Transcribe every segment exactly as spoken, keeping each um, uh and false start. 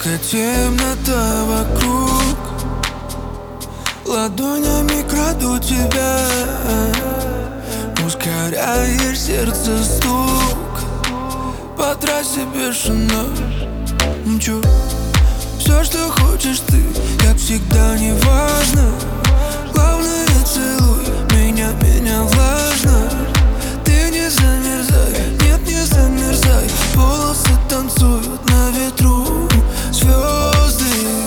Только темнота вокруг, ладонями краду тебя, ускоряешь сердце стук, по трассе бешено мчу. Все, что хочешь ты, как всегда, не важно. Главное, целуй меня, меня влажно. Ты не замерзай, нет, не замерзай. Волосы танцуют на ветру, звезды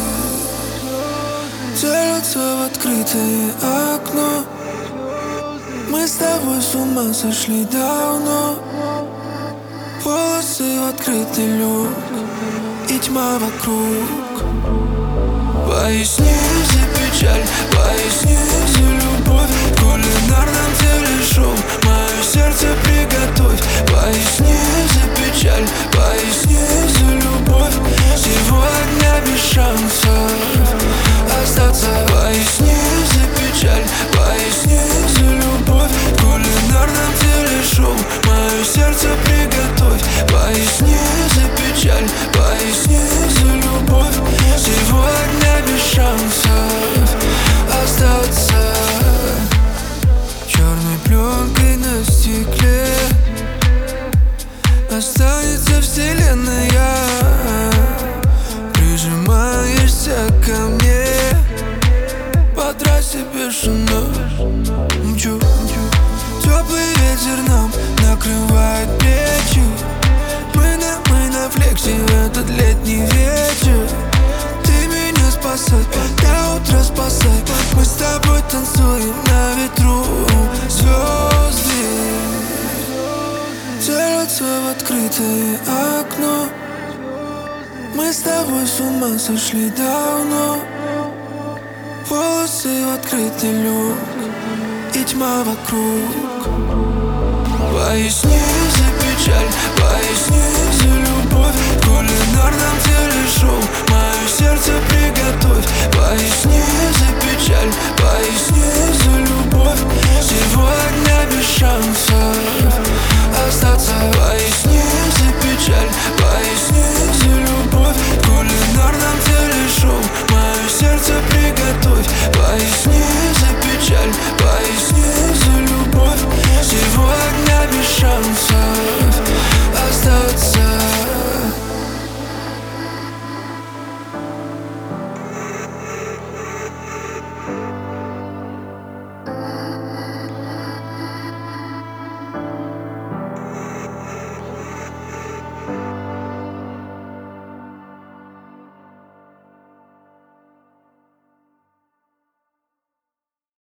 целятся в открытое окно. Мы с тобой с ума сошли давно. Волосы в открытый люк и тьма вокруг. Поясни за печаль, поясни за любовь. В кулинарном телешоу мое сердце приготовь. Поясни за печаль, поясни за любовь. Сегодня без шансов остаться. Поясни за печаль, поясни за любовь. В кулинарном телешоу мое сердце приготовь. Поясни за печаль, поясни за любовь. Сегодня без шансов остаться. Черной пленкой на стекле останется вселенная. Прижимаешься ко мне, по трассе бешено мчу. Теплый ветер нам накрывает плечи. Мы на, мы на флексе в этот летний вечер. Ты меня спасай, до утра спасай. Мы с тобой танцуем на ветру. Звезды целятся в открытое окно. Мы с тобой с ума сошли давно. Волосы в открытый люк и тьма вокруг. Поясни за печаль, поясни за любовь. В кулинарном телешоу мое сердце приготовь. Поясни за печаль, поясни за любовь. Сегодня без шансов остаться. Поясни за печаль, поясни за любовь. В кулинарном телешоу мое сердце приготовь. Поясни за печаль, поясни за любовь. Сегодня без шансов